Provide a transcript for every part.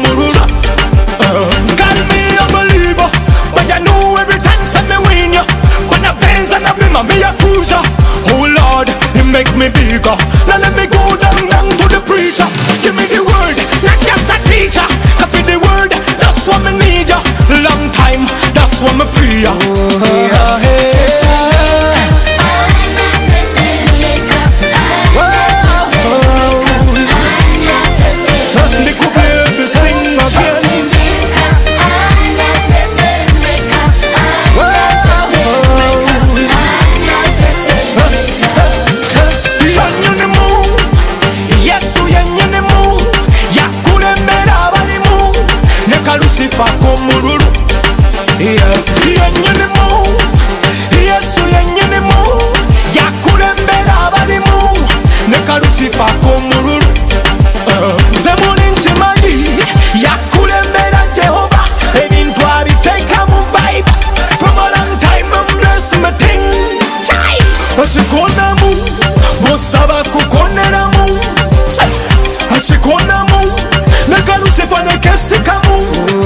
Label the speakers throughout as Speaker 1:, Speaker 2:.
Speaker 1: mururu. Call me a believer, but you know every time say me win ya. When I Benz and I Beamer, me a cruiser. Oh Lord, He make me bigger. Now let me go down to the preacher. Give me the word, not just a teacher. I feel the word, that's what me need ya. Long time, that's what me pray ya. Lucifer komululu, yenyinimu, Yesu yenyinimu, yakulembera abalimu, neka Lucifer komululu. Zemuli ntimanyi, yakulembera Jehova, ebintu abiteeka mu vibe. From a long time I'm blessed me thing. Achikonamu, bosaba kukoneramu. Achikonamu, neka Lucifer nekesikamu.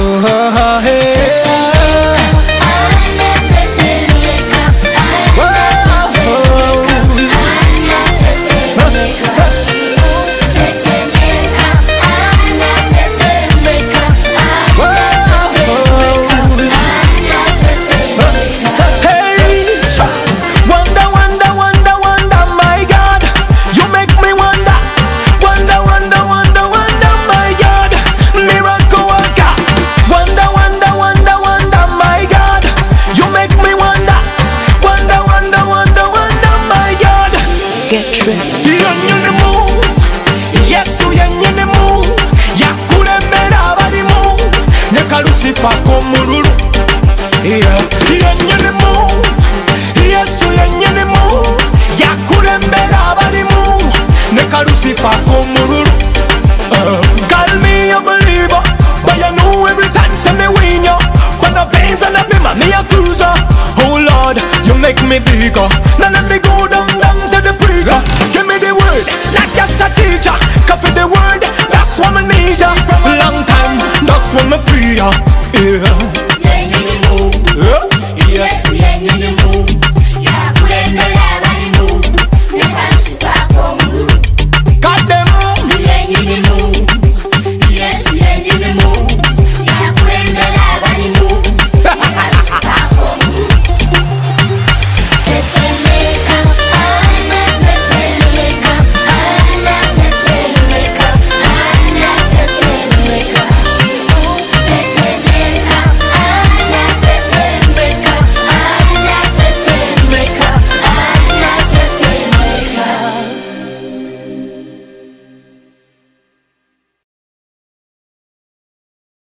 Speaker 1: Yesu yenyinimu, yakulembera abalimu, neka Lucifer komululu. Yenyinimu, Yesu yenyinimu, yakulembera abalimu, neka Lucifer komululu. Call me a believer, but you know every time say me win ya. When I Benz and I Beamer, me a cruiser. Oh Lord, You make me bigger. Now let me